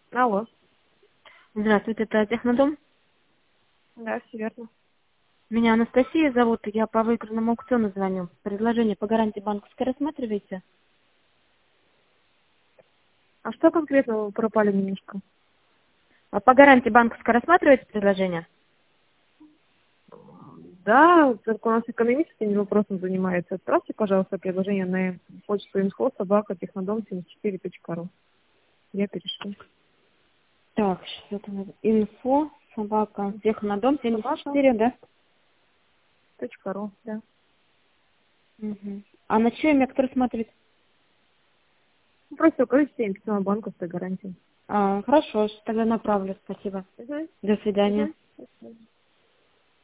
Алло. Здравствуйте, это Технодом. Да, все верно. Меня Анастасия зовут, я по выигранному аукциону звоню. Предложение по гарантии банковской рассматриваете? А что конкретно вы пропали немножко? А по гарантии банковской рассматриваете предложение? Да, только у нас экономист этим вопросом занимается. Отправьте, пожалуйста, предложение на почту info@технодом74.ру. Я перешлю. Так, что там? Инфо, собака, Технодом Собака. 74, да? .ру, да. Угу. А на чье имя кто рассматривает? Ну, просто укажите им письмо банковской гарантии. Хорошо, тогда направлю, спасибо. Угу. До свидания. Угу.